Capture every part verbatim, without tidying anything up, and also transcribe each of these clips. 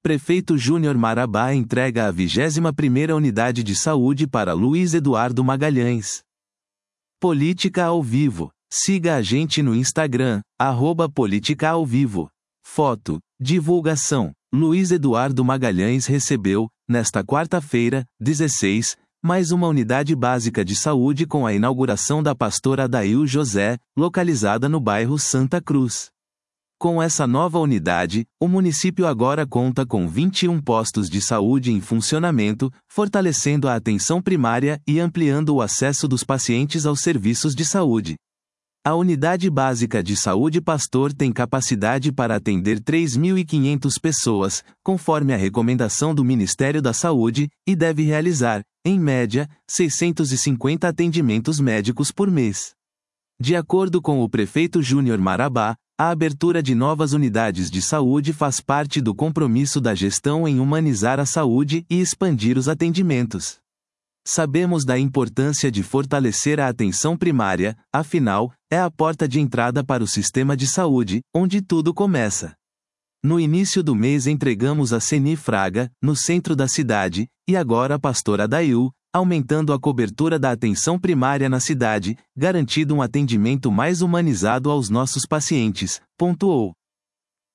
Prefeito Júnior Marabá entrega a vigésima primeira unidade de saúde para Luiz Eduardo Magalhães. Política ao vivo. Siga a gente no Instagram, arroba Política ao Vivo. Foto. Divulgação. Luiz Eduardo Magalhães recebeu, nesta quarta-feira, dezesseis, mais uma unidade básica de saúde com a inauguração da Pastora Adail José, localizada no bairro Santa Cruz. Com essa nova unidade, o município agora conta com vinte e um postos de saúde em funcionamento, fortalecendo a atenção primária e ampliando o acesso dos pacientes aos serviços de saúde. A Unidade Básica de Saúde Pastor tem capacidade para atender três mil e quinhentas pessoas, conforme a recomendação do Ministério da Saúde, e deve realizar, em média, seiscentos e cinquenta atendimentos médicos por mês. De acordo com o prefeito Júnior Marabá, a abertura de novas unidades de saúde faz parte do compromisso da gestão em humanizar a saúde e expandir os atendimentos. Sabemos da importância de fortalecer a atenção primária, afinal, é a porta de entrada para o sistema de saúde, onde tudo começa. No início do mês entregamos a Ceni Fraga, no centro da cidade, e agora a Pastora Adail, aumentando a cobertura da atenção primária na cidade, garantindo um atendimento mais humanizado aos nossos pacientes, pontuou.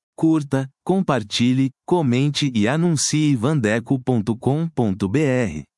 Curta, compartilhe, comente e anuncie vandeco ponto com ponto br.